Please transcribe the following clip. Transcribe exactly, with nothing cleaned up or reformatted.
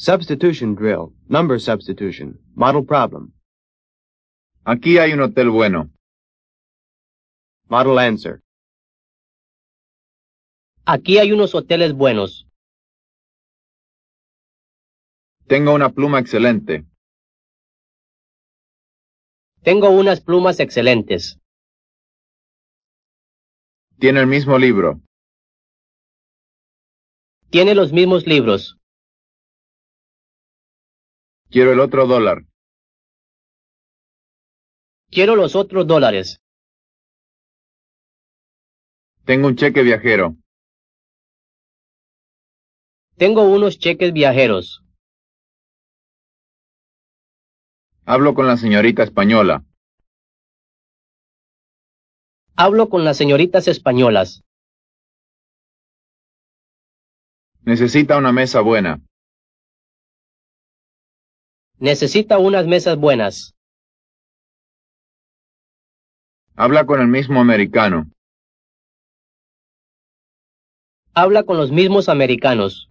Substitution drill. Number substitution. Model problem. Aquí hay un hotel bueno. Model answer. Aquí hay unos hoteles buenos. Tengo una pluma excelente. Tengo unas plumas excelentes. Tiene el mismo libro. Tiene los mismos libros. Quiero el otro dólar. Quiero los otros dólares. Tengo un cheque viajero. Tengo unos cheques viajeros. Hablo con la señorita española. Hablo con las señoritas españolas. Necesita una mesa buena. Necesita unas mesas buenas. Habla con el mismo americano. Habla con los mismos americanos.